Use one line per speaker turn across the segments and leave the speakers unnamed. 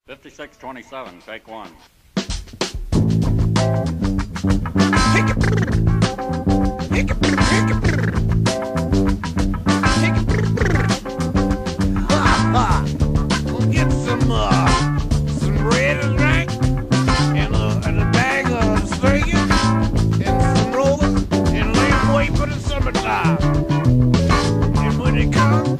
5627, take one.
We'll get some red and rank and a bag of stringers and some rollers and lay them wait for the summertime. And when it comes,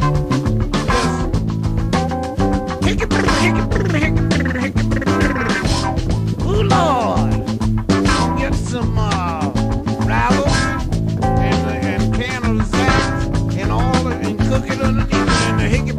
ooh Lord, get some rattles and can of sass and all and cook it underneath it in the hickey.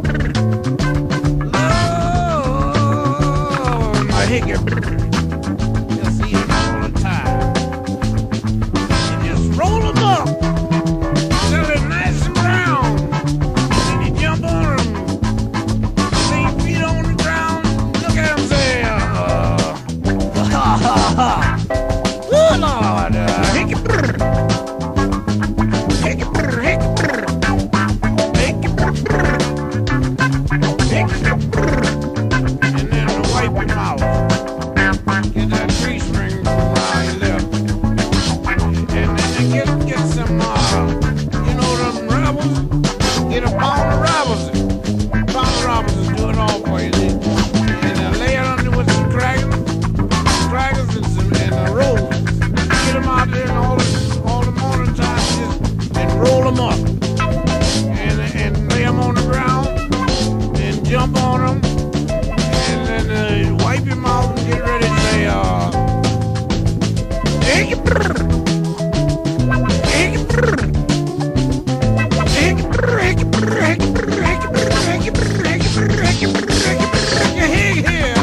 Lord, my hickey. You'll see it all the time. And just roll them up till they're nice and brown. And you jump on them. Lay your feet on the ground. Look at them say, ha ha ha. Oh Lord, hickey. Hickey, hickey, and then wipe your mouth. Get that grease ring around your lip. And then get some, them Rebels. Get a pound of Rebels. Pound of Rebels will do it all for you. And lay it under with some crackers and rolls. Get them out there and all the morning time and roll them up. And lay them on the ground. And jump on them. And then wipe your mouth and get ready to say, egg brr. Egg brr. Egg brr, egg brr, egg brr, egg brr, egg brr, egg brr, egg brr, egg brr, egg here.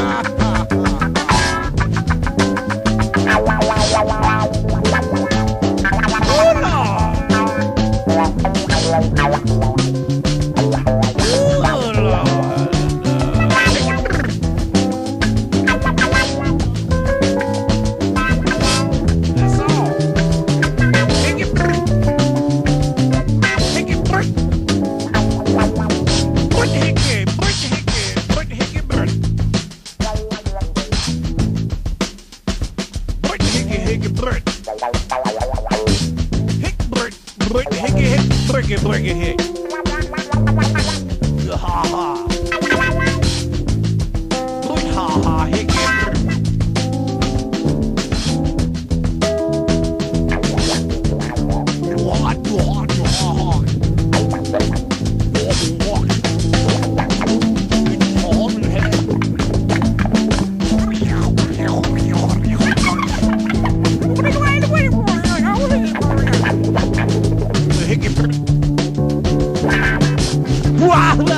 Wow!